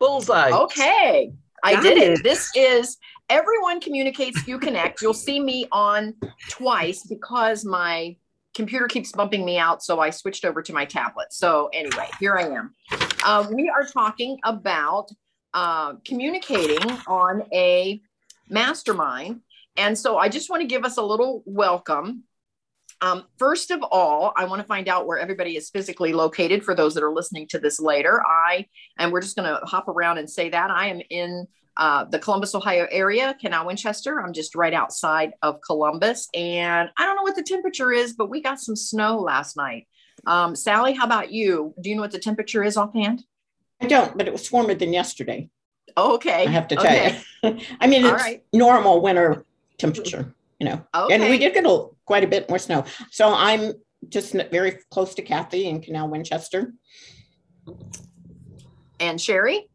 Bullseye. Okay. I Got did it. it. This is Everyone Communicates, You Connect. You'll see me on twice because my computer keeps bumping me out. So I switched over to my tablet. So anyway, here I am. We are talking about communicating on a mastermind. And so I just want to give us a little welcome. First of all, I want to find out where everybody is physically located for those that are listening to this later. And we're just going to hop around and say that I am in the Columbus, Ohio area, Canal Winchester. I'm just right outside of Columbus. And I don't know what the temperature is, but we got some snow last night. Sally, how about you? Do you know what the temperature is offhand? I don't, but it was warmer than yesterday. Oh, okay. I have to tell you. I mean, it's normal winter temperature, you know. Okay. And we did get quite a bit more snow. So I'm just very close to Kathy in Canal Winchester. And Sherry?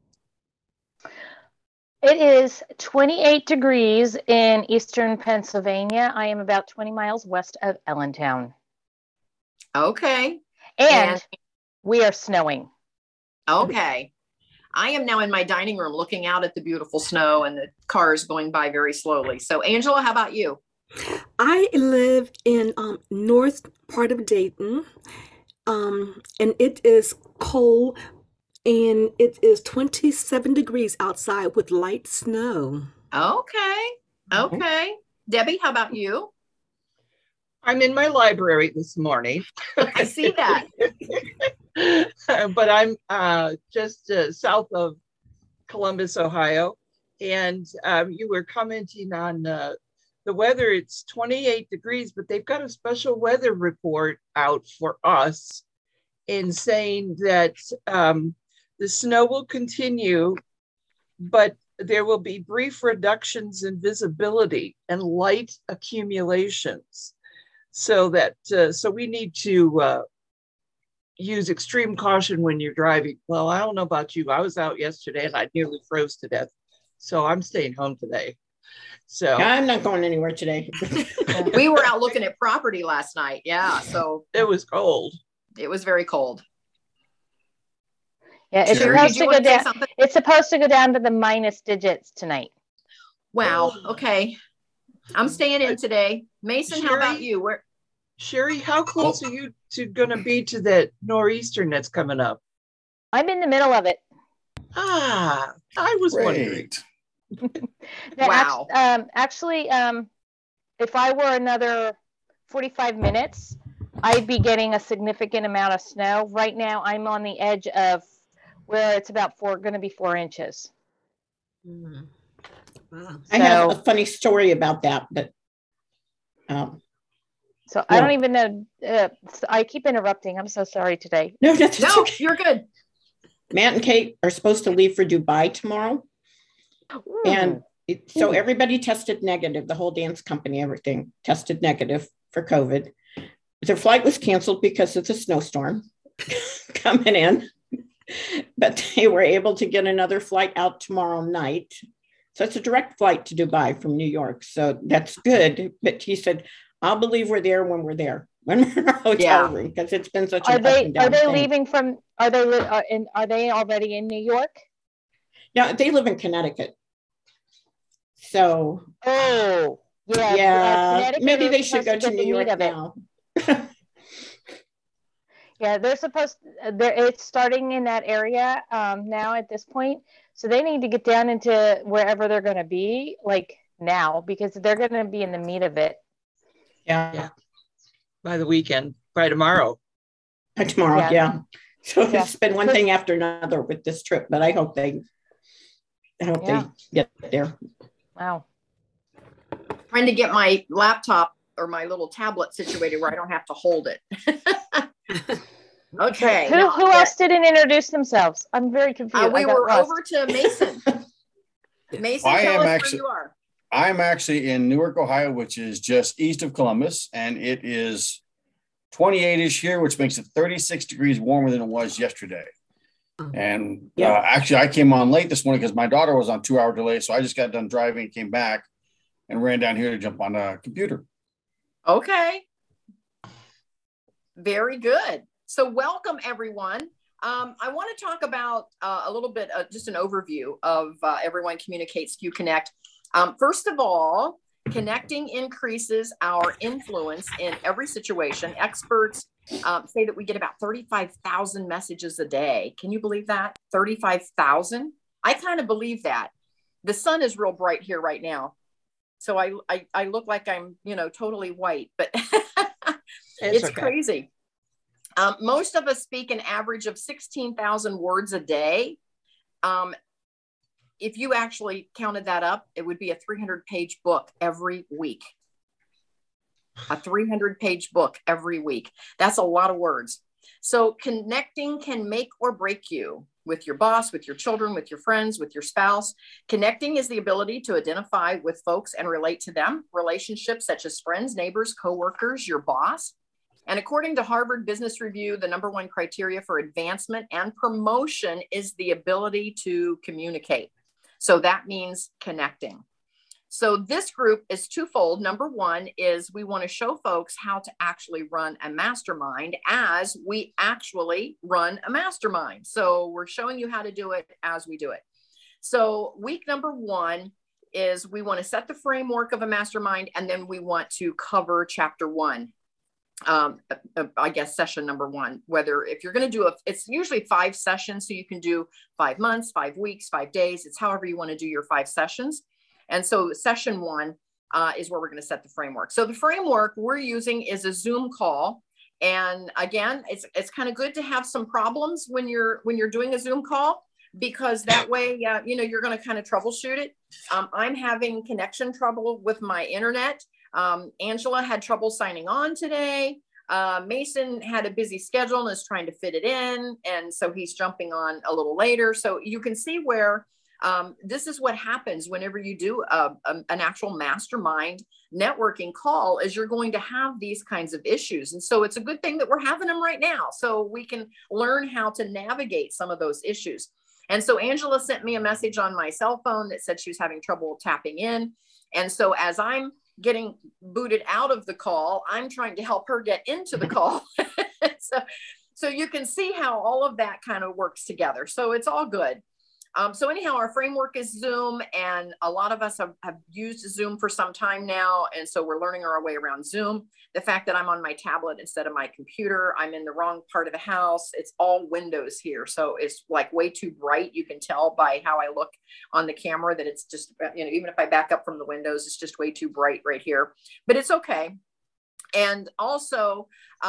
It is 28 degrees in eastern Pennsylvania. I am about 20 miles west of Allentown. Okay. And we are snowing. Okay. I am now in my dining room looking out at the beautiful snow and the cars going by very slowly. So Angela, how about you? I live in north part of Dayton, and it is cold, and it is 27 degrees outside with light snow. Okay. Okay. Debbie, how about you? I'm in my library this morning. I see that. But I'm just south of Columbus, Ohio. And you were commenting on the weather. It's 28 degrees, but they've got a special weather report out for us in saying that the snow will continue, but there will be brief reductions in visibility and light accumulations. So we need to use extreme caution when you're driving. Well, I don't know about you. I was out yesterday and I nearly froze to death. So I'm staying home today. So I'm not going anywhere today. We were out looking at property last night. Yeah. So it was cold. It was very cold. Yeah, it's supposed to go down. It's supposed to go down to the minus digits tonight. Wow. Okay. I'm staying in today. Mason, how about you? Sherry, how close are you going to be to that nor'eastern that's coming up? I'm in the middle of it. I was wondering. Wow. Actually, if I were another 45 minutes, I'd be getting a significant amount of snow. Right now, I'm on the edge of where it's about going to be 4 inches. Mm. Wow. I have a funny story about that, but so I don't even know. I keep interrupting. I'm so sorry today. No, okay. You're good. Matt and Kate are supposed to leave for Dubai tomorrow. Ooh. And so everybody tested negative. The whole dance company, everything tested negative for COVID. Their flight was canceled because of the snowstorm coming in. But they were able to get another flight out tomorrow night. So it's a direct flight to Dubai from New York. So that's good. But he said, I'll believe we're there when we're there, when we're in our hotel room, because it's been such an up and down thing. Leaving from, are they already in New York? No, they live in Connecticut. So. Oh, yeah. Maybe they should go to New York now. Yeah, they're supposed to, it's starting in that area now at this point. So they need to get down into wherever they're going to be, like now, because they're going to be in the meat of it. Yeah. By the weekend, by tomorrow. By tomorrow, yeah. So it's been one thing after another with this trip, but I hope they get there. Wow. Trying to get my laptop or my little tablet situated where I don't have to hold it. Okay. Who else didn't introduce themselves? I'm very confused. We were over to Mason. Mason, tell us where you are. I'm actually in Newark, Ohio, which is just east of Columbus, and it is 28-ish here, which makes it 36 degrees warmer than it was yesterday. And actually, I came on late this morning because my daughter was on 2-hour delay, so I just got done driving, came back, and ran down here to jump on a computer. Okay. Very good. So welcome, everyone. I want to talk about a little bit, just an overview of Everyone Communicates, Few Connect. First of all, connecting increases our influence in every situation. Experts say that we get about 35,000 messages a day. Can you believe that? 35,000? I kind of believe that. The sun is real bright here right now. So I look like I'm, totally white, but it's okay. Crazy. Most of us speak an average of 16,000 words a day. If you actually counted that up, it would be a 300-page book every week. A 300-page book every week. That's a lot of words. So connecting can make or break you with your boss, with your children, with your friends, with your spouse. Connecting is the ability to identify with folks and relate to them. Relationships such as friends, neighbors, coworkers, your boss. And according to Harvard Business Review, the #1 criteria for advancement and promotion is the ability to communicate. So that means connecting. So this group is twofold. Number one is we want to show folks how to actually run a mastermind as we actually run a mastermind. So we're showing you how to do it as we do it. So week number one is we want to set the framework of a mastermind, and then we want to cover chapter one. I guess session number one, whether if you're going to do it's usually 5 sessions. So you can do 5 months, 5 weeks, 5 days. It's however you want to do your 5 sessions. And so session one is where we're going to set the framework. So the framework we're using is a Zoom call. And again, it's kind of good to have some problems when you're doing a Zoom call, because that way, you're going to kind of troubleshoot it. I'm having connection trouble with my internet. Angela had trouble signing on today. Mason had a busy schedule and is trying to fit it in. And so he's jumping on a little later. So you can see where this is what happens whenever you do an actual mastermind networking call, is you're going to have these kinds of issues. And so it's a good thing that we're having them right now, so we can learn how to navigate some of those issues. And so Angela sent me a message on my cell phone that said she was having trouble tapping in. And so as I'm getting booted out of the call, I'm trying to help her get into the call. So you can see how all of that kind of works together. So it's all good. So anyhow, our framework is Zoom, and a lot of us have used Zoom for some time now. And so we're learning our way around Zoom. The fact that I'm on my tablet instead of my computer, I'm in the wrong part of the house. It's all windows here. So it's like way too bright. You can tell by how I look on the camera that it's just, even if I back up from the windows, it's just way too bright right here, but it's okay. And also,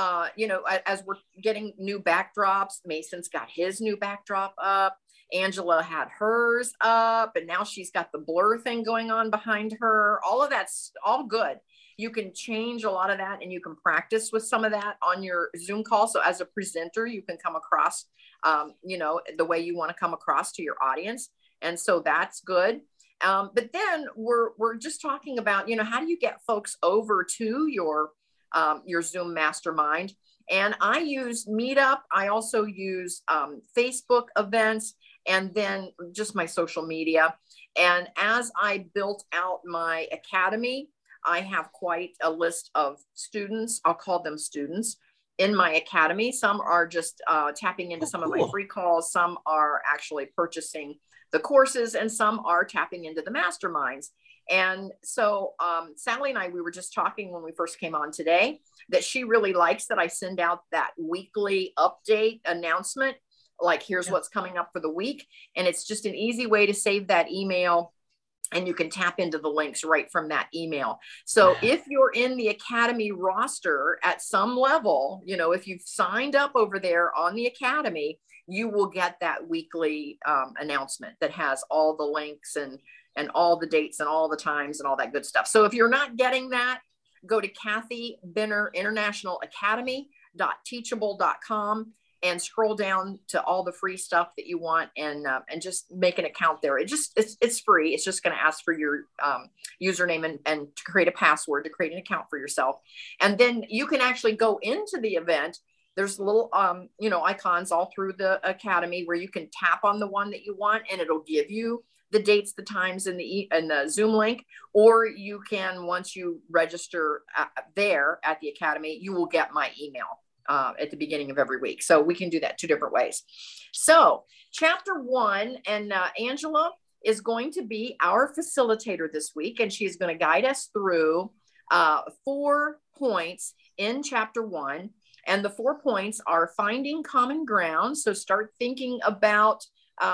as we're getting new backdrops, Mason's got his new backdrop up. Angela had hers up, and now she's got the blur thing going on behind her. All of that's all good. You can change a lot of that, and you can practice with some of that on your Zoom call. So as a presenter, you can come across, the way you want to come across to your audience. And so that's good. But then we're just talking about, how do you get folks over to your Zoom mastermind? And I use Meetup. I also use Facebook events, and then just my social media. And as I built out my academy, I have quite a list of students. I'll call them students in my academy. Some are just tapping into some of my free calls. Some are actually purchasing the courses, and some are tapping into the masterminds. And so Sally and I, we were just talking when we first came on today, that she really likes that I send out that weekly update announcement, like here's what's coming up for the week. And it's just an easy way to save that email, and you can tap into the links right from that email. So if you're in the Academy roster at some level, if you've signed up over there on the Academy, you will get that weekly announcement that has all the links and all the dates and all the times and all that good stuff. So if you're not getting that, go to Kathy Benner International Academy.teachable.com and scroll down to all the free stuff that you want, and just make an account there. It's free. It's just going to ask for your username and to create a password to create an account for yourself. And then you can actually go into the event. There's little, icons all through the Academy where you can tap on the one that you want, and it'll give you the dates, the times, and the Zoom link. Or you can, once you register there at the Academy, you will get my email. at the beginning of every week. So we can do that 2 different ways. So chapter 1, and Angela is going to be our facilitator this week, and she's going to guide us through 4 points in chapter 1. And the 4 points are finding common ground. So start thinking about,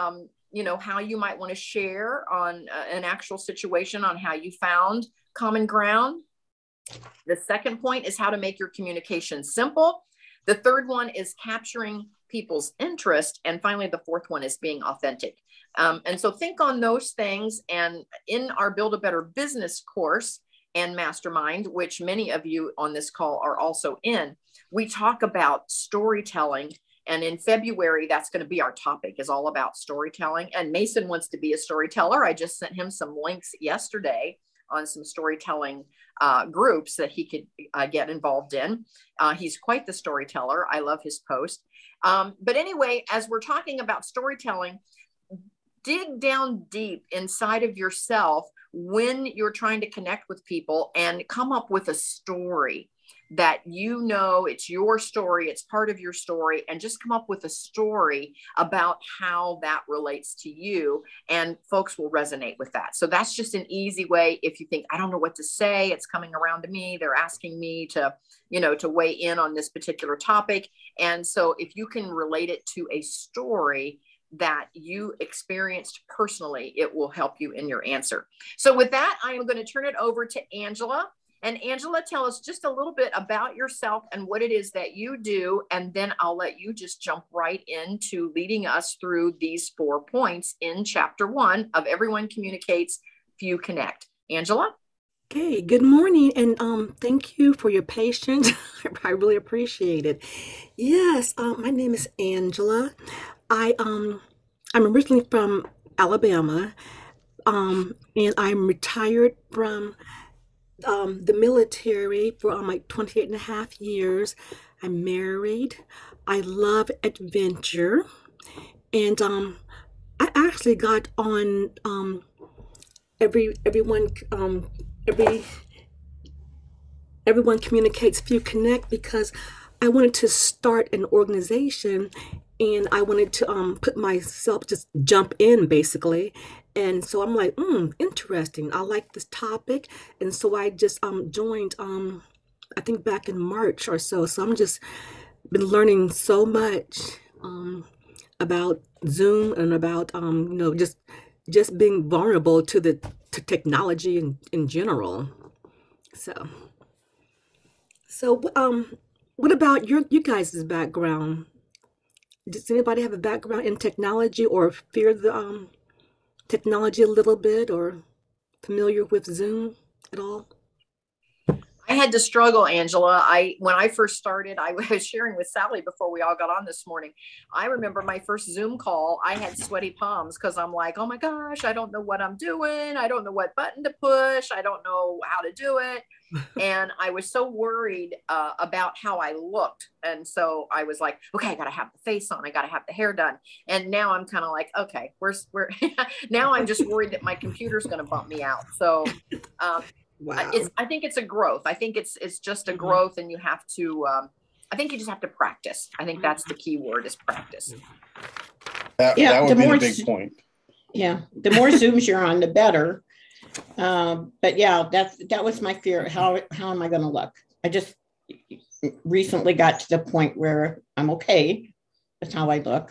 how you might want to share on an actual situation on how you found common ground. The second point is how to make your communication simple. The third one is capturing people's interest. And finally, the fourth one is being authentic. And so think on those things. And in our Build a Better Business course and mastermind, which many of you on this call are also in, we talk about storytelling. And in February, that's going to be our topic, is all about storytelling. And Mason wants to be a storyteller. I just sent him some links yesterday on some storytelling groups that he could get involved in. He's quite the storyteller. I love his post. But anyway, as we're talking about storytelling, dig down deep inside of yourself when you're trying to connect with people and come up with a story that it's your story, it's part of your story, and just come up with a story about how that relates to you, and folks will resonate with that. So that's just an easy way. If you think, I don't know what to say, it's coming around to me, they're asking me to weigh in on this particular topic. And so if you can relate it to a story that you experienced personally, it will help you in your answer. So with that, I am going to turn it over to Angela. And Angela, tell us just a little bit about yourself and what it is that you do. And then I'll let you just jump right into leading us through these 4 points in chapter 1 of Everyone Communicates, Few Connect. Angela? Okay, good morning, and thank you for your patience. I really appreciate it. Yes, my name is Angela. I'm originally from Alabama, and I'm retired from the military for like 28 and a half years. I'm married. I love adventure. And I actually got on everyone communicates Few Connect because I wanted to start an organization, and I wanted to put myself, just jump in basically. And so I'm like, interesting. I like this topic. And so I just joined, I think back in March or so. So I'm just been learning so much about Zoom and about, just being vulnerable to technology in general. So what about you guys' background? Does anybody have a background in technology or fear the technology a little bit, or familiar with Zoom at all? I had to struggle, Angela. When I first started, I was sharing with Sally before we all got on this morning. I remember my first Zoom call, I had sweaty palms because I'm like, oh my gosh, I don't know what I'm doing. I don't know what button to push. I don't know how to do it. And I was so worried about how I looked. And so I was like, okay, I got to have the face on. I got to have the hair done. And now I'm kind of like, okay, now I'm just worried that my computer's going to bump me out. So wow. I think it's a growth. I think it's just a growth, and you have to, I think you just have to practice. I think that's the key word, is practice. That would be the big point. Yeah. The more Zooms you're on, the better. But yeah, that was my fear. How am I going to look? I just recently got to the point where I'm okay with how I look,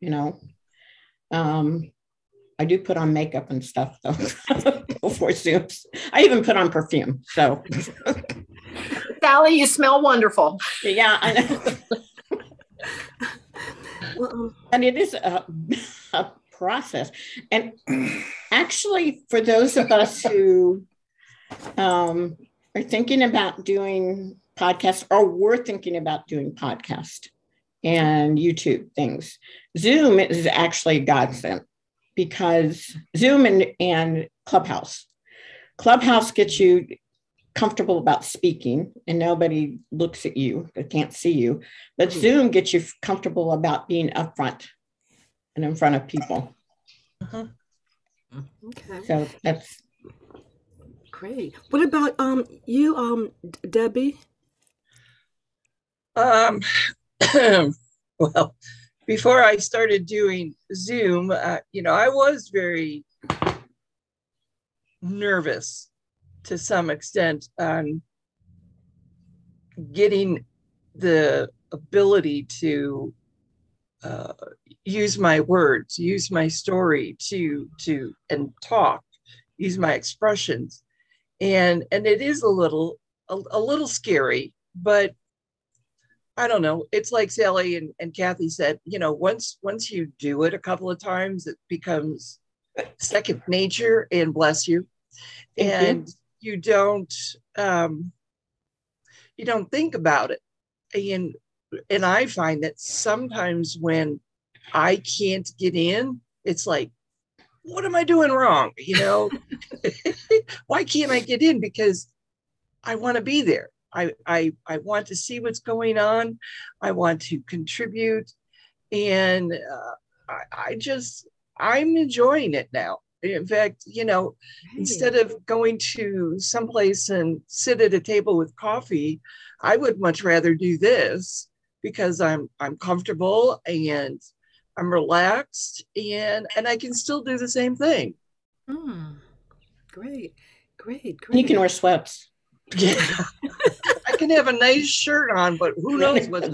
I do put on makeup and stuff though before Zooms. I even put on perfume. So Sally, you smell wonderful. Yeah, I know. Well, and it is a process. And actually, for those of us who are thinking about doing podcasts, or were thinking about doing podcast and YouTube things, Zoom is actually a godsend, because Zoom and Clubhouse gets you comfortable about speaking, and nobody looks at you, they can't see you. But Zoom gets you comfortable about being upfront and in front of people. Okay. So that's great. What about you, Debbie? Um, well, before I started doing Zoom, I was very nervous to some extent on getting the ability to use my words, use my story and talk, use my expressions, and it is a little scary, but I don't know. It's like Sally and Kathy said, once you do it a couple of times, it becomes second nature, and bless you. And you don't think about it. And I find that sometimes when I can't get in, it's like, what am I doing wrong? Why can't I get in? Because I want to be there. I want to see what's going on. I want to contribute. And I'm enjoying it now. In fact, instead of going to someplace and sit at a table with coffee, I would much rather do this because I'm comfortable and I'm relaxed and I can still do the same thing. Great. You can wear sweats. Yeah. I can have a nice shirt on, but who knows what.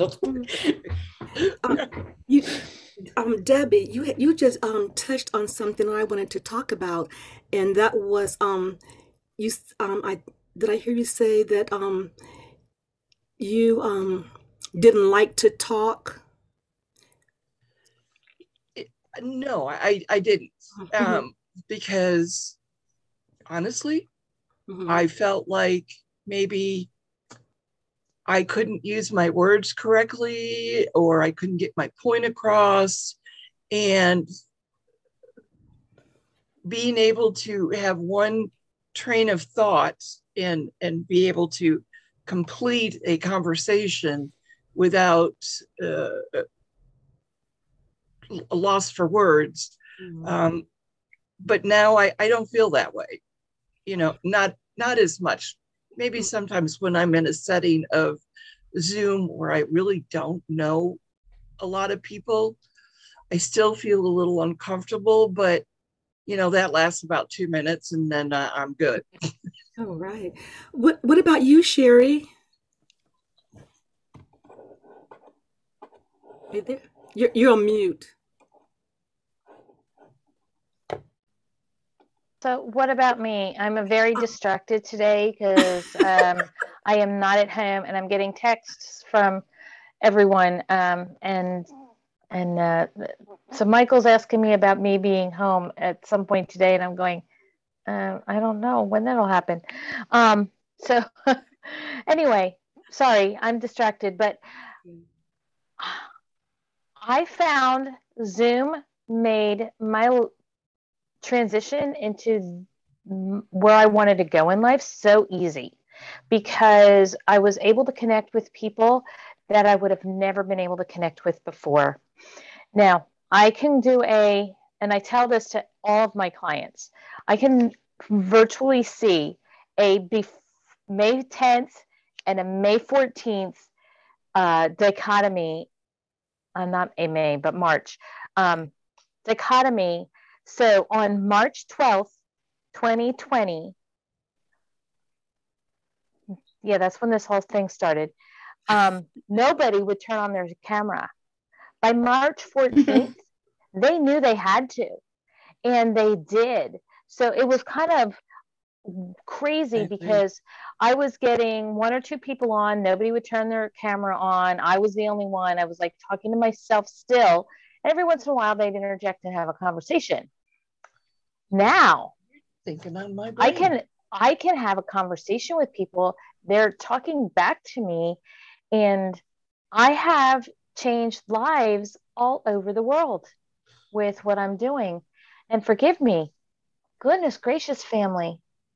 Debbie, you just touched on something I wanted to talk about, and that was I hear you say that you didn't like to talk? No, I didn't. Because honestly, I felt like maybe I couldn't use my words correctly, or I couldn't get my point across. And being able to have one train of thought and be able to complete a conversation without a loss for words. But now I don't feel that way, not as much. Maybe sometimes when I'm in a setting of Zoom where I really don't know a lot of people, I still feel a little uncomfortable, but that lasts about 2 minutes and then I'm good. Oh, right. What about you, Sherry? Hey there. You're on mute. So what about me? I'm very distracted today because I am not at home and I'm getting texts from everyone. So Michael's asking me about me being home at some point today, and I'm going, I don't know when that'll happen. So anyway, sorry, I'm distracted, but I found Zoom made my transition into where I wanted to go in life so easy, because I was able to connect with people that I would have never been able to connect with before. Now, I can do and I tell this to all of my clients, I can virtually see a May 10th and a May 14th dichotomy, not a May, but March dichotomy. So on March 12th, 2020, yeah, that's when this whole thing started. Nobody would turn on their camera. By March 14th, they knew they had to, and they did. So it was kind of crazy because I was getting 1 or 2 people on, nobody would turn their camera on. I was the only one. I was like talking to myself still. Every once in a while, they'd interject and have a conversation. Now, thinking on my brain. I can have a conversation with people. They're talking back to me, and I have changed lives all over the world with what I'm doing. And forgive me, goodness gracious, family.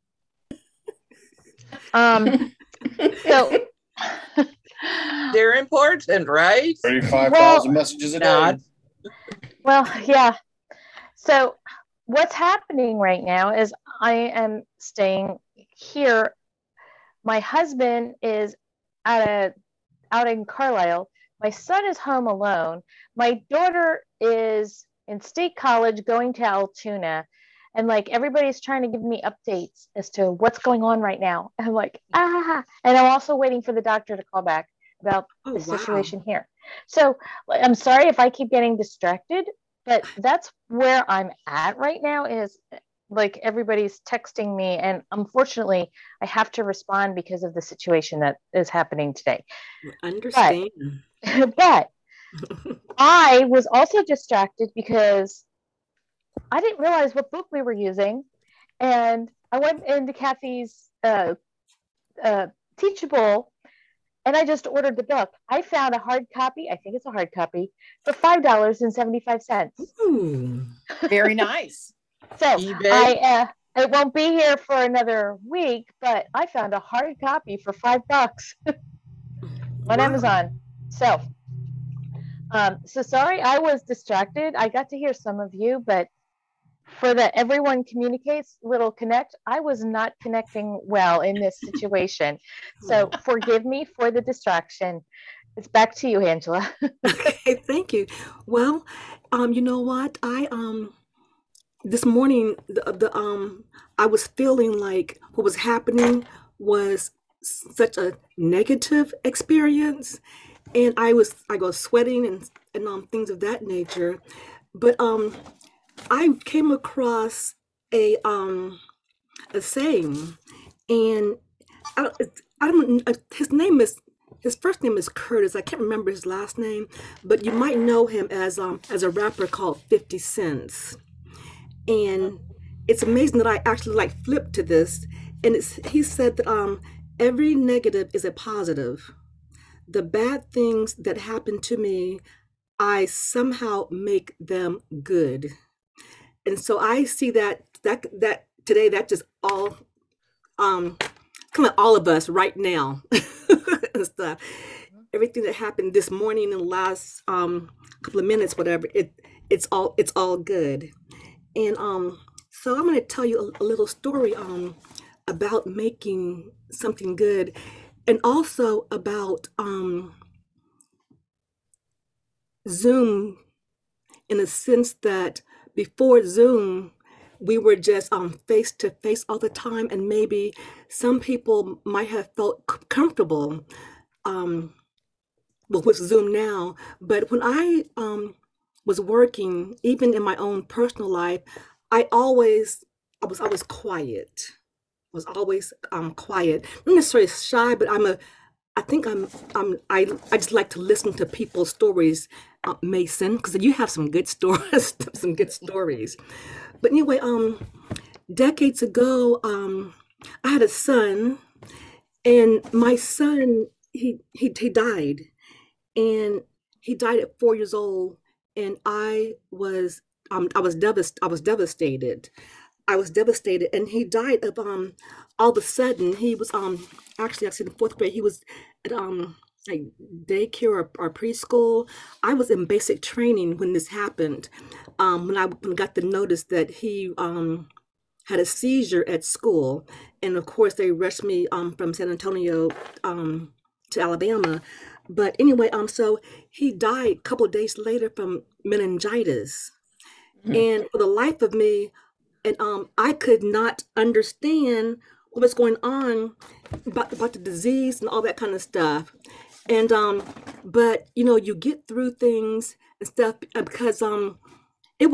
So they're important, right? 35,000 messages a day. Well, yeah. So what's happening right now is I am staying here. My husband is at out in Carlisle. My son is home alone. My daughter is in state college going to Altoona. And like everybody's trying to give me updates as to what's going on right now. And I'm like, ah. And I'm also waiting for the doctor to call back about the situation here. So I'm sorry if I keep getting distracted, but that's where I'm at right now is like everybody's texting me. And unfortunately, I have to respond because of the situation that is happening today. I understand. But I was also distracted because I didn't realize what book we were using. And I went into Kathy's Teachable and I just ordered the book. I found a hard copy. I think it's a hard copy for $5.75. Ooh. Very nice. So I it won't be here for another week, but I found a hard copy for $5 on Amazon. So sorry, I was distracted. I got to hear some of you, but for the Everyone Communicates little connect, I was not connecting well in this situation. So forgive me for the distraction. It's back to you, Angela. Okay, thank you. Well, you know what? I this morning I was feeling like what was happening was such a negative experience, and I was sweating and things of that nature. But I came across a saying, and I don't his first name is Curtis. I can't remember his last name, but you might know him as a rapper called 50 Cents. And it's amazing that I actually like flipped to this, and he said that every negative is a positive. The bad things that happen to me, I somehow make them good. And so I see that today, that just all come at all of us right now and stuff. Everything that happened this morning in the last couple of minutes, whatever, it's all good. And so I'm going to tell you a little story about making something good, and also about Zoom, in a sense that before Zoom, we were just face to face all the time, and maybe some people might have felt comfortable with Zoom now. But when I was working, even in my own personal life, I was always quiet. Was always quiet, not necessarily shy, but I just like to listen to people's stories, Mason, because you have some good stories, some good stories. But anyway, decades ago, I had a son, and my son he died, and he died at 4 years old, and I was devastated. I was devastated, and he died of all of a sudden. He was actually in fourth grade. He was at like daycare or preschool. I was in basic training when this happened. When I got the notice that he had a seizure at school, and of course they rushed me from San Antonio to Alabama. But anyway, so he died a couple of days later from meningitis, and for the life of me, and I could not understand what was going on about the disease and all that kind of stuff. And but you get through things and stuff because it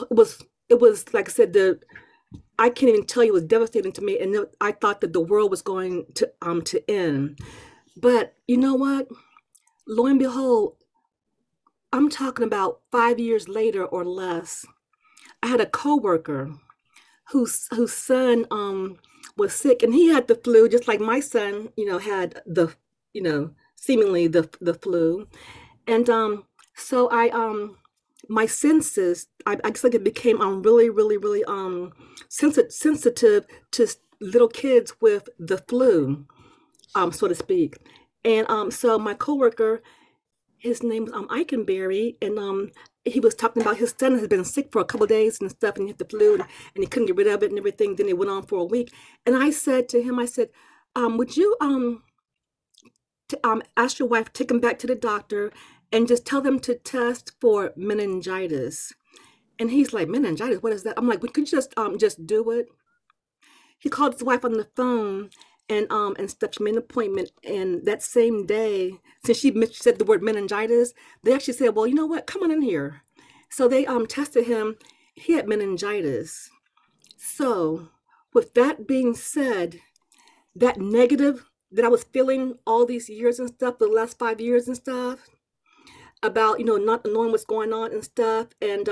was like I said, I can't even tell you, it was devastating to me, and I thought that the world was going to end. But you know what? Lo and behold, I'm talking about 5 years later or less, I had a coworker whose son was sick, and he had the flu just like my son had the seemingly the flu. And so my senses, I guess like it became really really really sensitive to little kids with the flu, so to speak. And so my coworker, his name was Eikenberry, and he was talking about his son had been sick for a couple of days and stuff, and he had the flu, and he couldn't get rid of it and everything. Then it went on for a week. And I said to him, I said, would you ask your wife, take him back to the doctor and just tell them to test for meningitis. And he's like, meningitis, what is that? I'm like, we could just do it. He called his wife on the phone and stuff. She made an appointment. And that same day, since she said the word meningitis, they actually said, well, you know what? Come on in here. So they tested him. He had meningitis. So with that being said, that negative that I was feeling all these years and stuff, the last 5 years and stuff, about, not knowing what's going on and stuff. And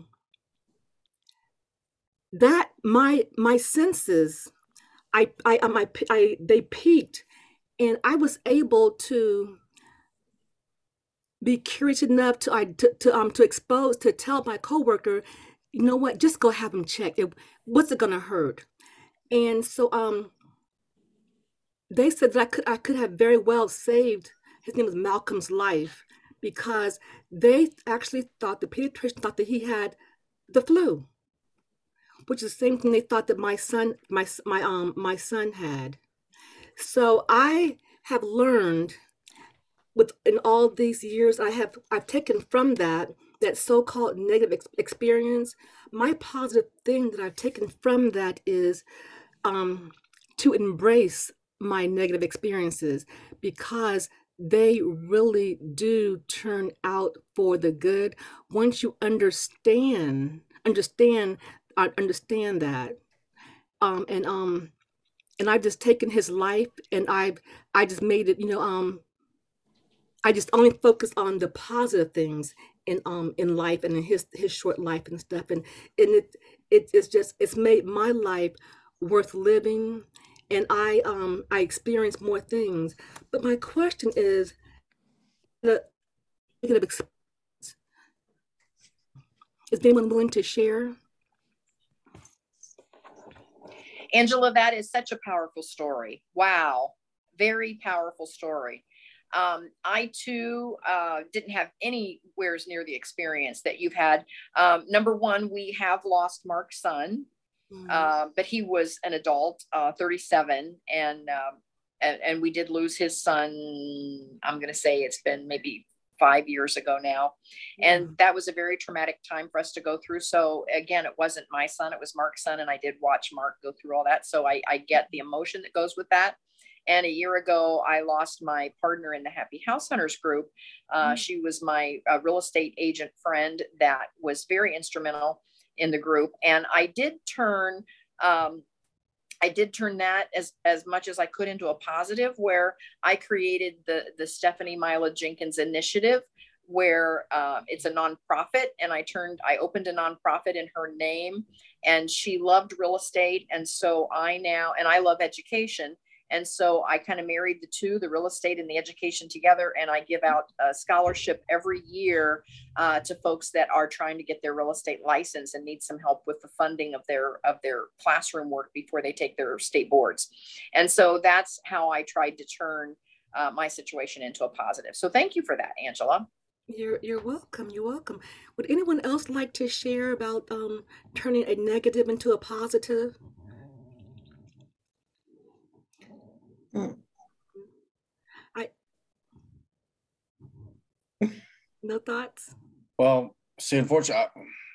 that my senses, they peaked, and I was able to be curious enough to tell my coworker, you know what, just go have him checked. What's it gonna hurt? And so they said that I could have very well saved his name was Malcolm's life, because they actually thought, the pediatrician thought, that he had the flu, which is the same thing they thought that my son had. So I have learned in all these years, I've taken from that so-called negative experience. My positive thing that I've taken from that is to embrace my negative experiences, because they really do turn out for the good once you understand that. And I've just taken his life, and I just made it, I just only focus on the positive things in life and in his short life and stuff. And it's made my life worth living, and I experience more things. But my question is, is anyone willing to share? Angela, that is such a powerful story. Wow. Very powerful story. I too didn't have anywhere near the experience that you've had. Number one, we have lost Mark's son, but he was an adult, 37, and we did lose his son. I'm going to say it's been maybe 5 years ago now. And that was a very traumatic time for us to go through. So again, it wasn't my son, it was Mark's son. And I did watch Mark go through all that. So I get the emotion that goes with that. And a year ago, I lost my partner in the Happy House Hunters group. She was my real estate agent friend that was very instrumental in the group. And I did turn that as much as I could into a positive, where I created the Stephanie Mila Jenkins Initiative, where it's a nonprofit, and I opened a nonprofit in her name, and she loved real estate. And so I love education. And so I kind of married the two, the real estate and the education, together. And I give out a scholarship every year to folks that are trying to get their real estate license and need some help with the funding of their classroom work before they take their state boards. And so that's how I tried to turn my situation into a positive. So thank you for that, Angela. You're welcome. You're welcome. Would anyone else like to share about turning a negative into a positive? No thoughts? Well, see, unfortunately,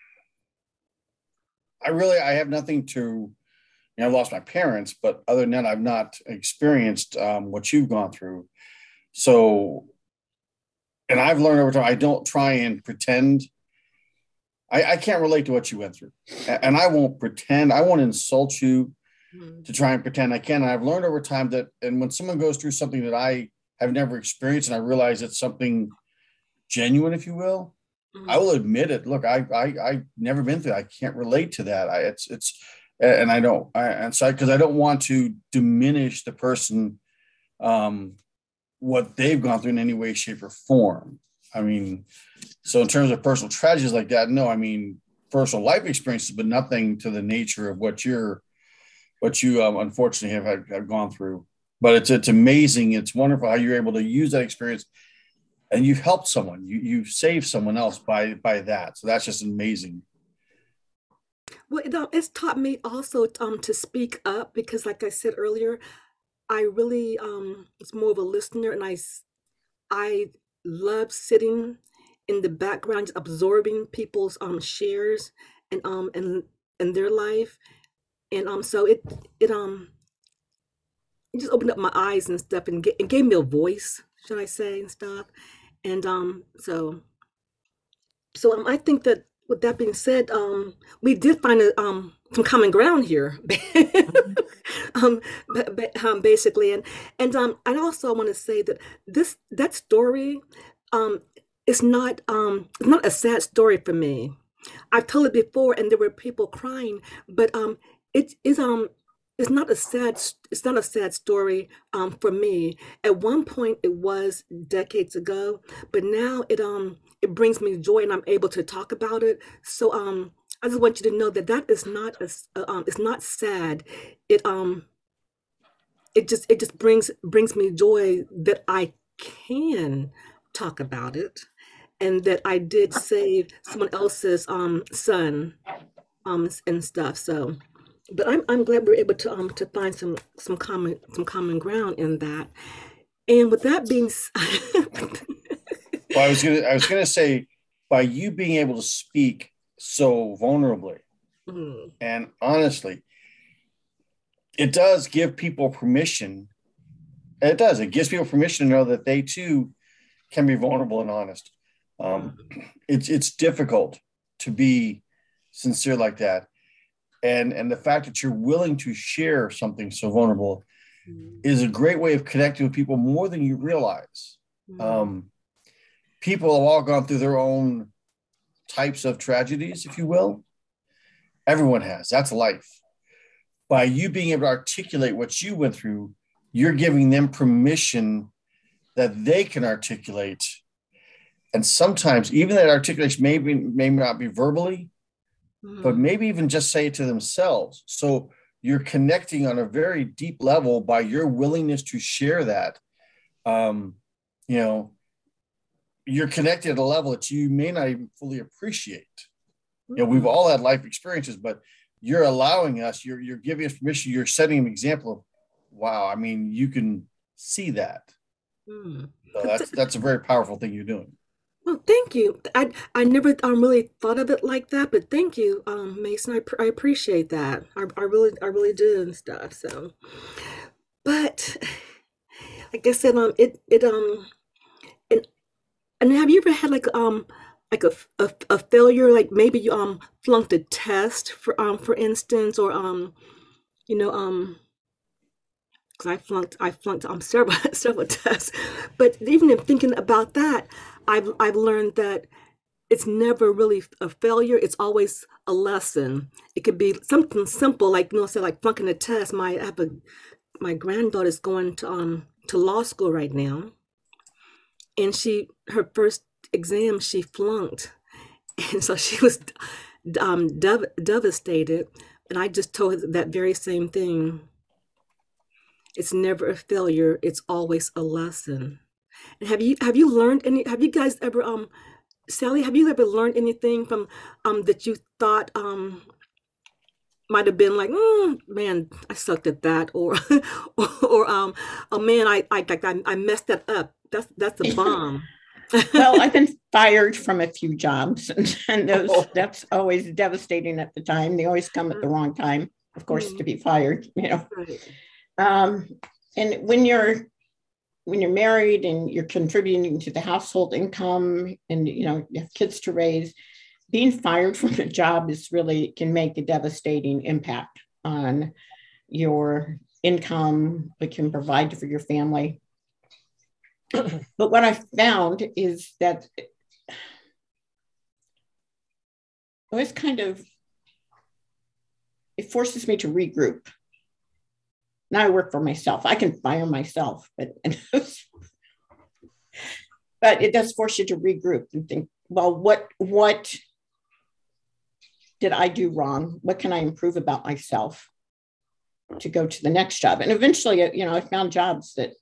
I have nothing to, I lost my parents, but other than that, I've not experienced what you've gone through. So, and I've learned over time, I don't try and pretend. I can't relate to what you went through, and I won't pretend. I won't insult you to try and pretend I can. And I've learned over time that, and when someone goes through something that I have never experienced, and I realize it's something genuine, if you will, I will admit it. Look, I've never been through that. I can't relate to that. And I don't, because I don't want to diminish the person, what they've gone through in any way, shape, or form. I mean, so in terms of personal tragedies like that, no, I mean, personal life experiences, but nothing to the nature of what you unfortunately have gone through. But it's amazing. It's wonderful how you're able to use that experience, and you've helped someone. You've saved someone else by that. So that's just amazing. Well, it's taught me also to speak up, because like I said earlier, I really was more of a listener, and I love sitting in the background, just absorbing people's shares and their life, and so it just opened up my eyes and stuff, and it gave me a voice, should I say, and stuff, and I think that with that being said, we did find some common ground here, basically, and also want to say that that story, is not a sad story for me. I've told it before, and there were people crying, but it is it's not a sad story for me. At one point, it was decades ago, but now it brings me joy, and I'm able to talk about it. So I just want you to know that that is not it's not sad. It it just brings me joy that I can talk about it, and that I did save someone else's son and stuff. So, but I'm glad we are able to find some common ground in that. And with that being Well, I was gonna say, by you being able to speak so vulnerably and honestly, it does give people permission. It does. It gives people permission to know that they too can be vulnerable and honest. It's difficult to be sincere like that, and the fact that you're willing to share something so vulnerable is a great way of connecting with people more than you realize. People have all gone through their own types of tragedies, if you will. Everyone has. That's life. By you being able to articulate what you went through, you're giving them permission that they can articulate. And sometimes even that articulation may not be verbally, but maybe even just say it to themselves. So you're connecting on a very deep level by your willingness to share that. You're connected at a level that you may not even fully appreciate. We've all had life experiences, but you're allowing us, you're giving us permission, you're setting an example of, wow, I mean, you can see that. So that's a very powerful thing you're doing. Well, thank you. I never really thought of it like that, but thank you, Mason. I appreciate that. I really do and stuff. So, but like I said, and have you ever had like a failure, like maybe you flunked a test for instance, or because I flunked several tests, but even in thinking about that, I've learned that it's never really a failure. It's always a lesson. It could be something simple, like say like flunking a test. My granddaughter's going to law school right now, and her first exam she flunked, and so she was devastated. And I just told her that very same thing. It's never a failure. It's always a lesson. And have you learned any? Have you guys ever Sally? Have you ever learned anything from that you thought might have been like, man, I sucked at that, or or oh man, I messed that up. That's a bomb. Well, I've been fired from a few jobs, and that's always devastating at the time. They always come at the wrong time, of course, to be fired. Right. And when you're married and you're contributing to the household income, and you have kids to raise, being fired from a job can make a devastating impact on your income, it can provide for your family. But what I found is that it forces me to regroup. Now I work for myself. I can fire myself, but it does force you to regroup and think, well, what did I do wrong? What can I improve about myself to go to the next job? And eventually, I found jobs that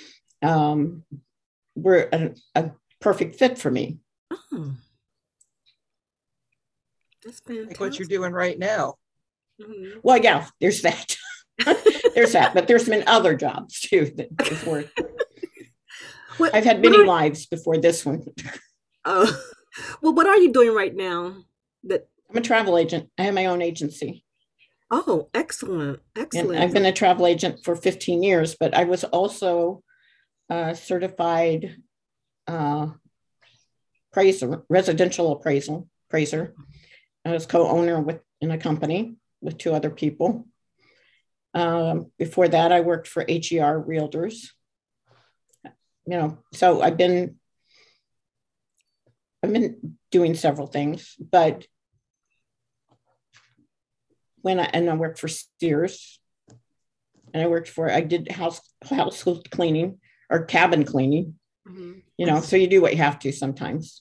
were a perfect fit for me. Oh, that's fantastic. Like what you're doing right now. Mhm. Well, yeah, there's that. There's that, but there's been other jobs too that is worth. I've had many lives before this one. Oh, well, what are you doing right now? That I'm a travel agent. I have my own agency. Oh, excellent, excellent. And I've been a travel agent for 15 years, but I was also a certified residential appraiser. I was co-owner in a company with two other people. Before that, I worked for HER Realtors. So I've been doing several things, but I worked for Sears, and I did household cleaning or cabin cleaning. Mm-hmm. So you do what you have to sometimes.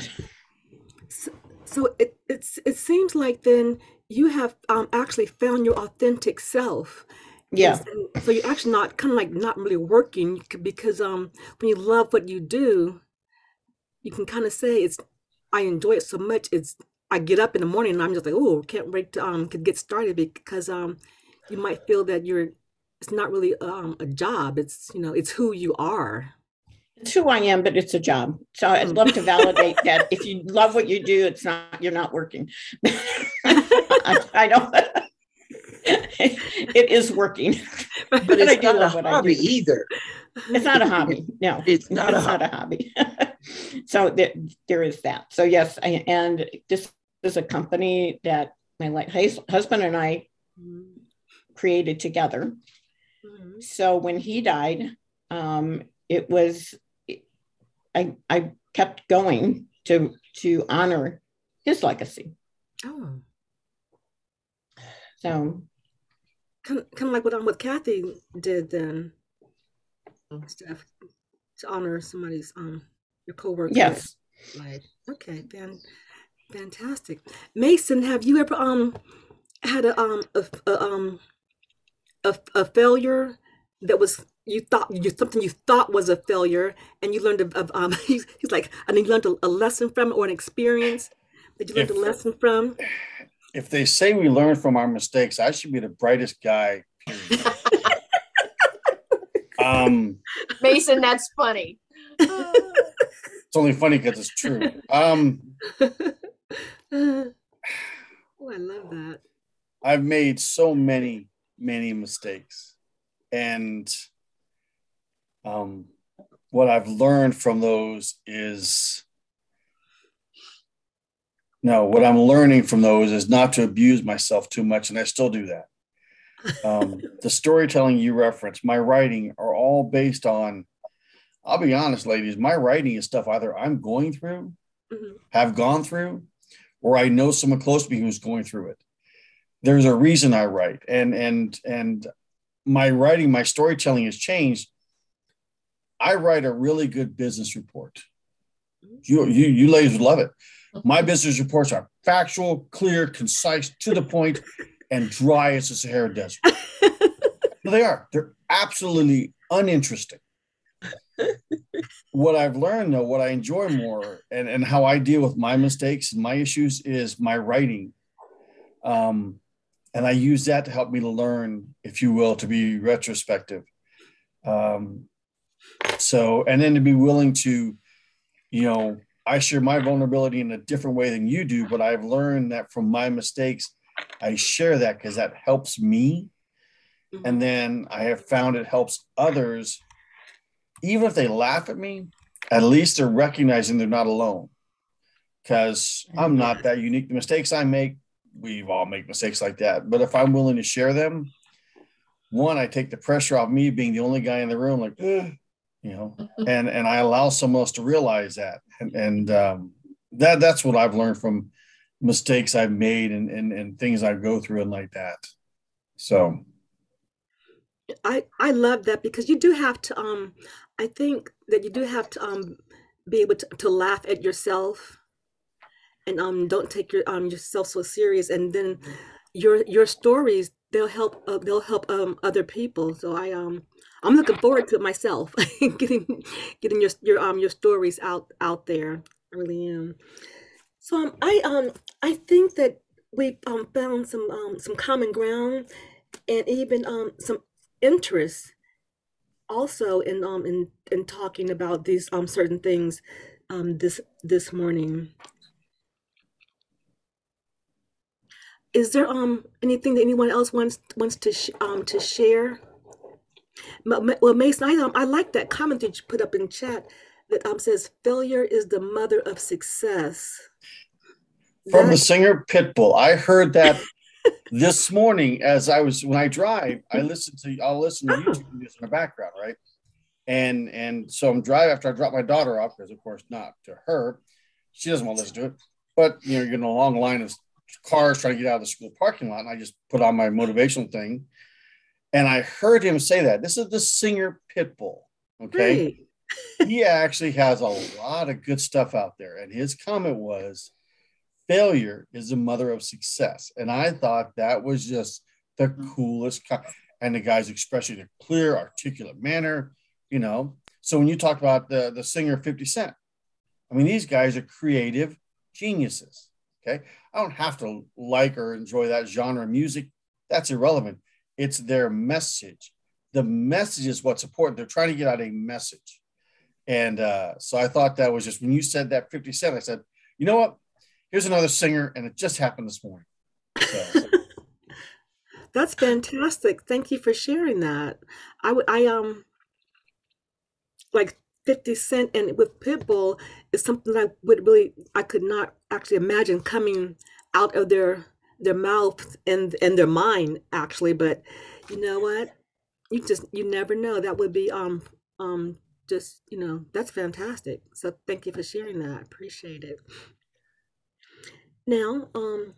So it seems like then you have actually found your authentic self. Yeah. And so you're actually not really working, because when you love what you do, you can kind of say I enjoy it so much. I get up in the morning and I'm just like, oh, can't wait to get started, because you might feel that it's not really a job. It's it's who you are. It's who I am, but it's a job. So I'd love to validate that if you love what you do, you're not working. I don't. It is working, but it's not a hobby either. It's not a hobby. No, it's not a hobby. So there is that. So yes, and this is a company that my husband and I created together. Mm-hmm. So when he died, I kept going to honor his legacy. Oh. So kind of like what Kathy did then, Steph, to honor somebody's your coworker. Yes. Life. Okay, fantastic. Mason, have you ever had a failure that was something you thought was a failure, and you learned he's like, and you learned a lesson from it, or an experience that you learned a lesson from? If they say we learn from our mistakes, I should be the brightest guy, period. Mason, that's funny. It's only funny because it's true. Oh, I love that. I've made so many mistakes, and what I've learned from those is what I'm learning from those is not to abuse myself too much, and I still do that. The storytelling you reference, my writing, are all based on, I'll be honest, ladies, my writing is stuff either I'm going through, have gone through, or I know someone close to me who's going through it. There's a reason I write, and my writing, my storytelling has changed. I write a really good business report. You ladies would love it. My business reports are factual, clear, concise, to the point, and dry as the Sahara Desert. They are. They're absolutely uninteresting. What I've learned, though, what I enjoy more, and how I deal with my mistakes and my issues, is my writing. And I use that to help me to learn, if you will, to be retrospective. And then to be willing to, I share my vulnerability in a different way than you do, but I've learned that from my mistakes, I share that because that helps me. Mm-hmm. And then I have found it helps others. Even if they laugh at me, at least they're recognizing they're not alone, because I'm not that unique. The mistakes I make, we all make mistakes like that. But if I'm willing to share them, one, I take the pressure off me being the only guy in the room, like, and I allow someone else to realize that. And that's what I've learned from mistakes I've made and things I go through and like that. So I love that, because you do have to I think that you do have to be able to laugh at yourself, and don't take yourself so serious, and then your stories, they'll help other people. So I'm looking forward to it myself, getting your stories out there. I really am. So I think that we found some common ground, and even interest also in talking about these certain things this morning. Is there anything that anyone else wants to share? Well, Mason, I like that comment that you put up in chat that says failure is the mother of success. From the singer Pitbull. I heard that this morning when I drive, I'll listen to YouTube videos in the background, right? And so I'm driving after I drop my daughter off, because of course not to her. She doesn't want to listen to it. But you're in a long line of cars trying to get out of the school parking lot, and I just put on my motivational thing. And I heard him say that. This is the singer Pitbull. Okay. Right. He actually has a lot of good stuff out there. And his comment was, failure is the mother of success. And I thought that was just the coolest. And the guy's expressing in a clear, articulate manner, So when you talk about the singer 50 Cent, I mean, these guys are creative geniuses. Okay. I don't have to like or enjoy that genre of music. That's irrelevant. It's their message. The message is what's important. They're trying to get out a message. And so I thought that was just, when you said that 50 Cent, I said, you know what? Here's another singer, and it just happened this morning. So. That's fantastic. Thank you for sharing that. I like 50 Cent and with Pitbull is something I could not actually imagine coming out of their mouth and their mind actually. But you know what? You never know. That would be just that's fantastic. So thank you for sharing that. I appreciate it. Now,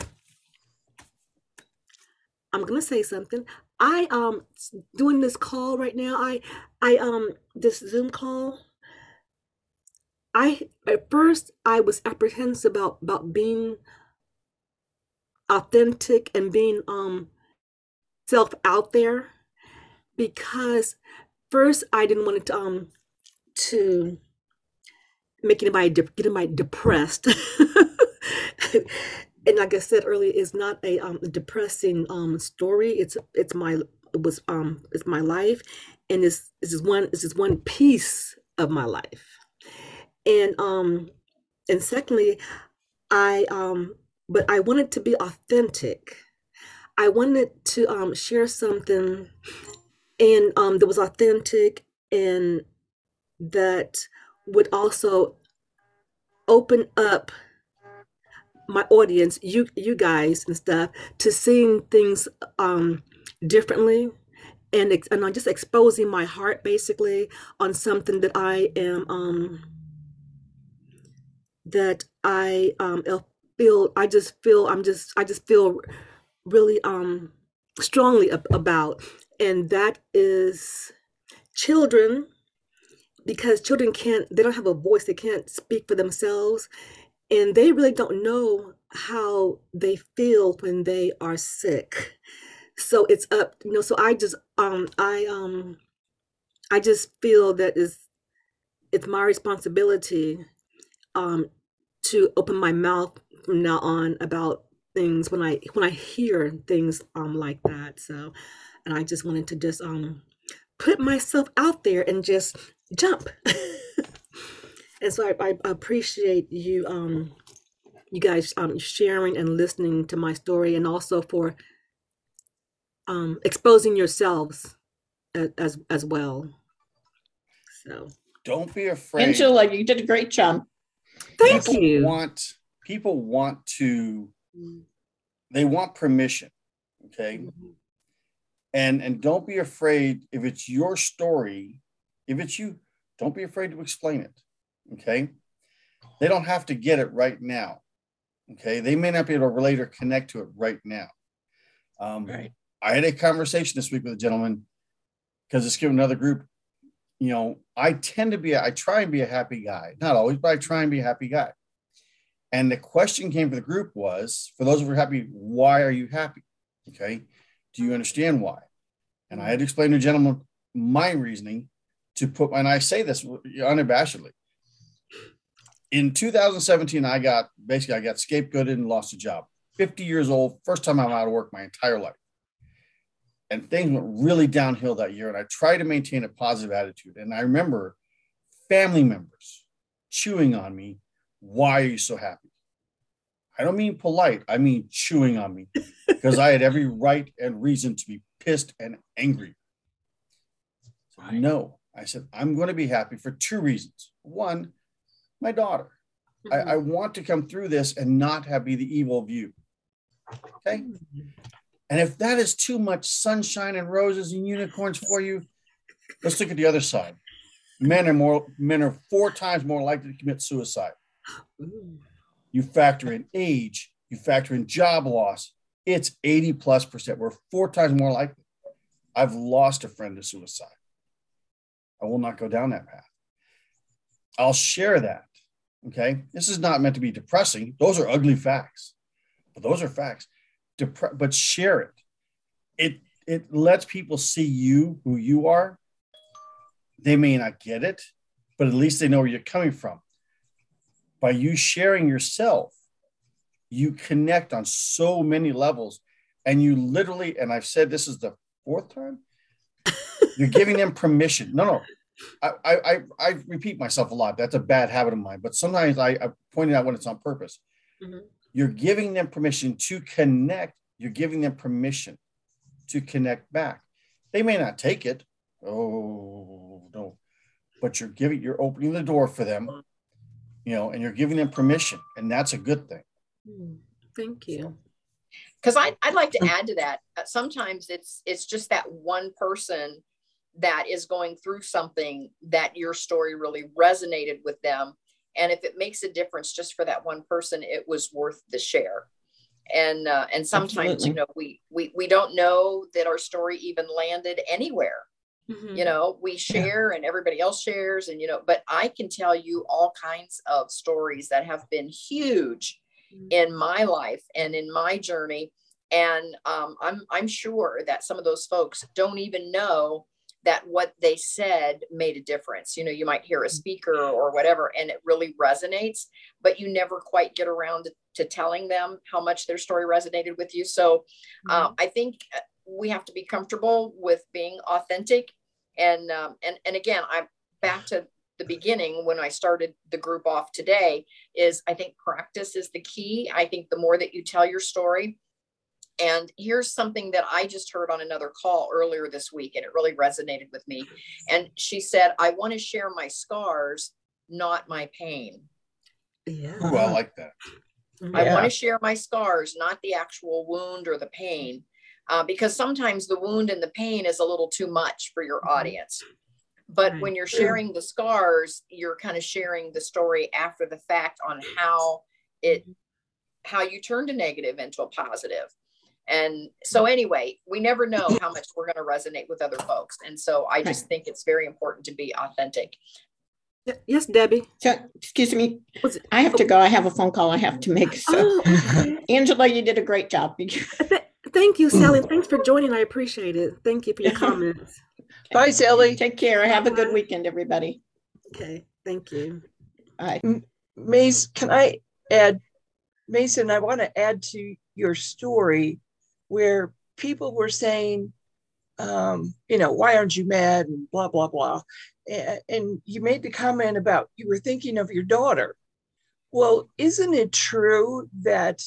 I'm gonna say something. I doing this call right now. I this Zoom call. At first I was apprehensive about being authentic and being self out there, because first I didn't want it to make anybody get anybody depressed. And like I said earlier, it's not a depressing story. It's my life, and it's just one piece of my life. And secondly, but I wanted to be authentic. I wanted to share something, and that was authentic, and that would also open up my audience, you guys and stuff, to seeing things differently, and I'm just exposing my heart basically on something that I am I just feel really strongly about, and that is children, because children they don't have a voice, they can't speak for themselves. And they really don't know how they feel when they are sick. So it's up, so I just feel that it's my responsibility to open my mouth from now on about things when I hear things like that. So, and I just wanted to just put myself out there and just jump. And so I appreciate you guys sharing and listening to my story, and also for exposing yourselves as well. So don't be afraid. Angela, you did a great job. Thank you. People want permission. Okay. And don't be afraid. If it's your story, if it's you, don't be afraid to explain it. Okay. They don't have to get it right now. Okay. They may not be able to relate or connect to it right now. Right. I had a conversation this week with a gentleman, because it's given another group. I try and be a happy guy. Not always, but I try and be a happy guy. And the question came for the group was, for those who are happy, why are you happy? Okay. Do you understand why? And I had to explain to the gentleman my reasoning and I say this unabashedly. In 2017, I got scapegoated and lost a job. 50 years old, first time I'm out of work my entire life. And things went really downhill that year. And I tried to maintain a positive attitude. And I remember family members chewing on me. Why are you so happy? I don't mean polite. I mean chewing on me because I had every right and reason to be pissed and angry. So, no, I said, I'm going to be happy for two reasons. One, my daughter. I want to come through this and not be the evil view. Okay. And if that is too much sunshine and roses and unicorns for you, let's look at the other side. Men are 4 times more likely to commit suicide. You factor in age, you factor in job loss, it's 80+%. We're 4 times more likely. I've lost a friend to suicide. I will not go down that path. I'll share that. Okay. This is not meant to be depressing. Those are ugly facts, but those are facts. But share it. It lets people see you, who you are. They may not get it, but at least they know where you're coming from. By you sharing yourself, you connect on so many levels. And you literally, and I've said this is the 4th time, you're giving them permission. No. I repeat myself a lot. That's a bad habit of mine. But sometimes I point it out when it's on purpose. Mm-hmm. You're giving them permission to connect. You're giving them permission to connect back. They may not take it. Oh, no. But you're opening the door for them, and you're giving them permission. And that's a good thing. Thank you. Because I'd like to add to that. Sometimes it's just that one person that is going through something that your story really resonated with them. And if it makes a difference just for that one person, it was worth the share. And sometimes, Absolutely. we don't know that our story even landed anywhere. Mm-hmm. We share and everybody else shares but I can tell you all kinds of stories that have been huge in my life and in my journey. And I'm sure that some of those folks don't even know that what they said made a difference. You might hear a speaker or whatever, and it really resonates, but you never quite get around to telling them how much their story resonated with you. So I think we have to be comfortable with being authentic. And again, I'm back to the beginning when I started the group off today is I think practice is the key. I think the more that you tell your story. And here's something that I just heard on another call earlier this week, and it really resonated with me. And she said, I want to share my scars, not my pain. Yeah. Ooh, I like that. I want to share my scars, not the actual wound or the pain, because sometimes the wound and the pain is a little too much for your audience. But when you're sharing the scars, you're kind of sharing the story after the fact on how you turned a negative into a positive. And so anyway, we never know how much we're going to resonate with other folks. And so I just think it's very important to be authentic. Yes, Debbie. So, excuse me. I have to go. I have a phone call I have to make. So, Angela, you did a great job. Thank you, Sally. Thanks for joining. I appreciate it. Thank you for your comments. Bye, Sally. Take care. Have a good weekend, everybody. Okay. Thank you. Bye. Mason, I want to add to your story where people were saying, why aren't you mad and blah, blah, blah. And you made the comment about you were thinking of your daughter. Well, isn't it true that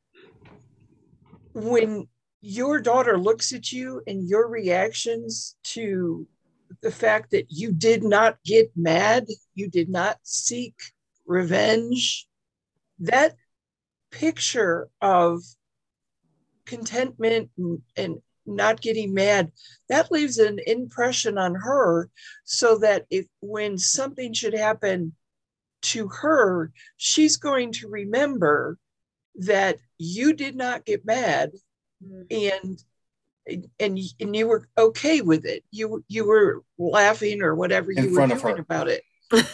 when your daughter looks at you and your reactions to the fact that you did not get mad, you did not seek revenge, that picture of contentment and not getting mad, that leaves an impression on her, so that when something should happen to her, she's going to remember that you did not get mad and you were okay with it. You were laughing or whatever you were doing about it.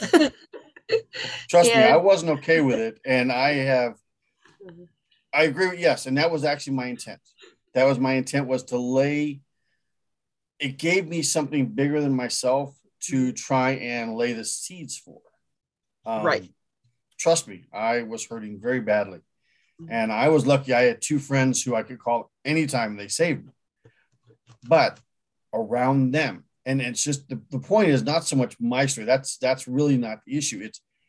Trust me, I wasn't okay with it. And I agree with, yes. And that was actually my intent. That was my intent, was to it gave me something bigger than myself to try and lay the seeds for. Right. Trust me, I was hurting very badly. And I was lucky I had 2 friends who I could call anytime, they saved me. but around them. And it's just the point is not so much my story. That's really not the issue.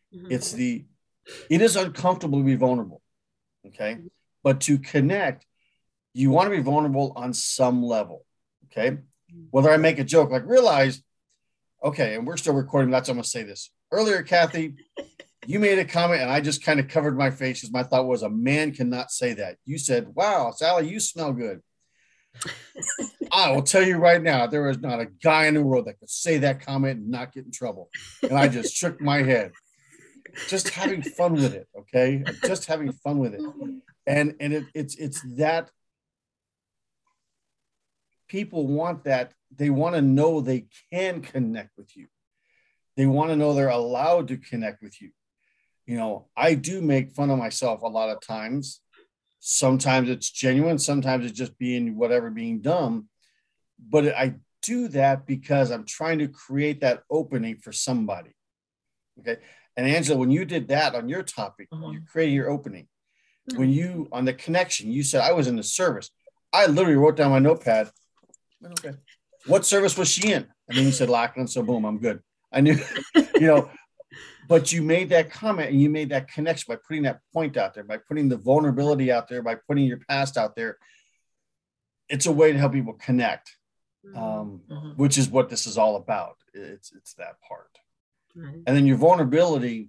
It is uncomfortable to be vulnerable. Okay. But to connect, you want to be vulnerable on some level. Okay. Whether I make a joke, like realize, okay, and we're still recording. That's, I'm going to say this earlier, Kathy, you made a comment and I just kind of covered my face because my thought was a man cannot say that. You said, wow, Sally, you smell good. I will tell you right now, there is not a guy in the world that could say that comment and not get in trouble. And I just shook my head. Just having fun with it, okay? Just having fun with it. And it's that people want that. They want to know they can connect with you. They want to know they're allowed to connect with you. You know, I do make fun of myself a lot of times. Sometimes it's genuine. Sometimes it's just being dumb. But I do that because I'm trying to create that opening for somebody. Okay. And Angela, when you did that on your topic, you created your opening. When you, on the connection, you said, I was in the service. I literally wrote down my notepad. Okay. What service was she in? And then you said Lackland. So boom, I'm good. I knew, but you made that comment and you made that connection by putting that point out there, by putting the vulnerability out there, by putting your past out there. It's a way to help people connect, which is what this is all about. It's that part. Right. And then your vulnerability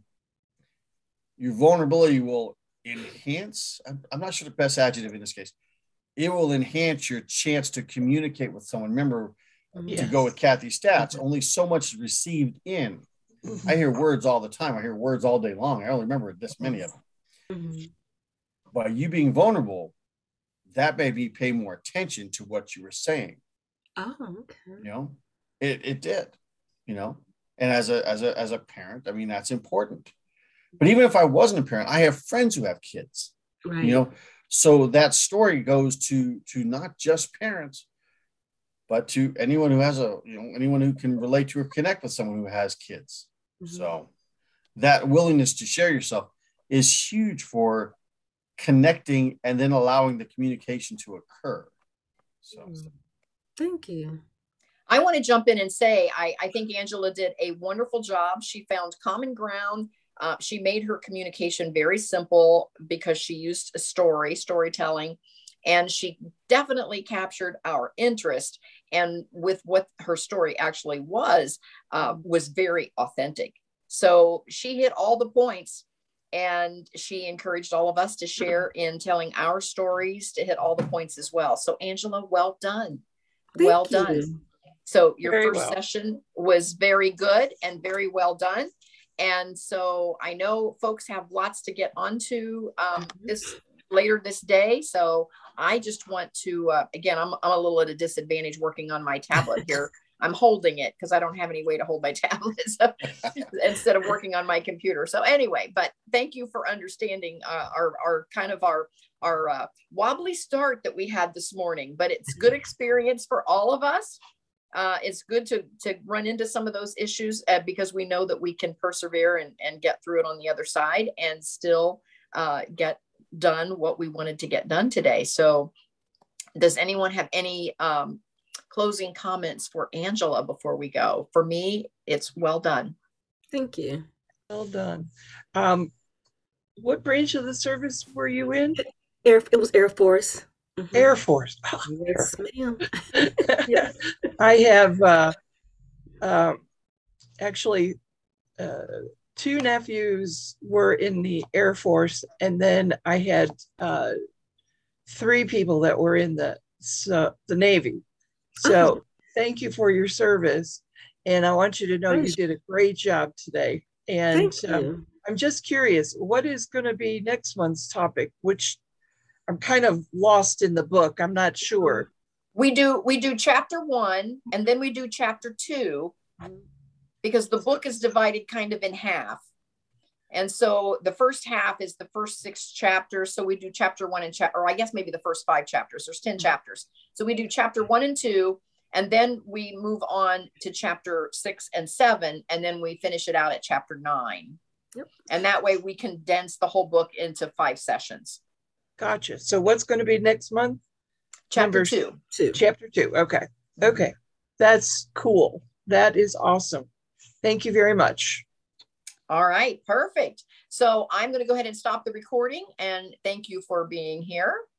will enhance. I'm not sure the best adjective in this case. It will enhance your chance to communicate with someone. Remember, to go with Kathy's stats, only so much is received in. I hear words all the time. I hear words all day long. I only remember this many of them. By you being vulnerable, that made me pay more attention to what you were saying. Oh, okay. It did, and as a parent, I mean, that's important. But even if I wasn't a parent, I have friends who have kids, right. So that story goes to not just parents, but to anyone who has anyone who can relate to or connect with someone who has kids. So that willingness to share yourself is huge for connecting and then allowing the communication to occur. So thank you. I want to jump in and say, I think Angela did a wonderful job. She found common ground. She made her communication very simple because she used storytelling, and she definitely captured our interest. And with what her story actually was very authentic. So she hit all the points, and she encouraged all of us to share in telling our stories, to hit all the points as well. So Angela, well done. Well done. So your first session was very good and very well done. And so I know folks have lots to get onto this later this day. So I just want to, again, I'm a little at a disadvantage working on my tablet here. I'm holding it because I don't have any way to hold my tablet instead of working on my computer. So anyway, but thank you for understanding our wobbly start that we had this morning, but it's good experience for all of us. It's good to run into some of those issues because we know that we can persevere and get through it on the other side and still get done what we wanted to get done today. So does anyone have any closing comments for Angela before we go? For me, it's well done. Thank you. Well done. What branch of the service were you in? It was Air Force. Air Force. Oh, yes, ma'am. Yeah, I have actually 2 nephews were in the Air Force, and then I had 3 people that were in the Navy. So thank you for your service, and I want you to know you did a great job today. And I'm just curious, what is going to be next month's topic? Which I'm kind of lost in the book. I'm not sure. We do chapter 1, and then we do chapter 2, because the book is divided kind of in half. And so the first half is the first 6 chapters. So we do chapter 1 or I guess maybe the first 5 chapters. There's 10 chapters. So we do chapter 1 and 2, and then we move on to chapter 6 and 7, and then we finish it out at chapter 9. Yep. And that way we condense the whole book into 5 sessions. Gotcha. So what's going to be next month? Chapter 2. Chapter 2. Okay. Okay. That's cool. That is awesome. Thank you very much. All right. Perfect. So I'm going to go ahead and stop the recording and thank you for being here.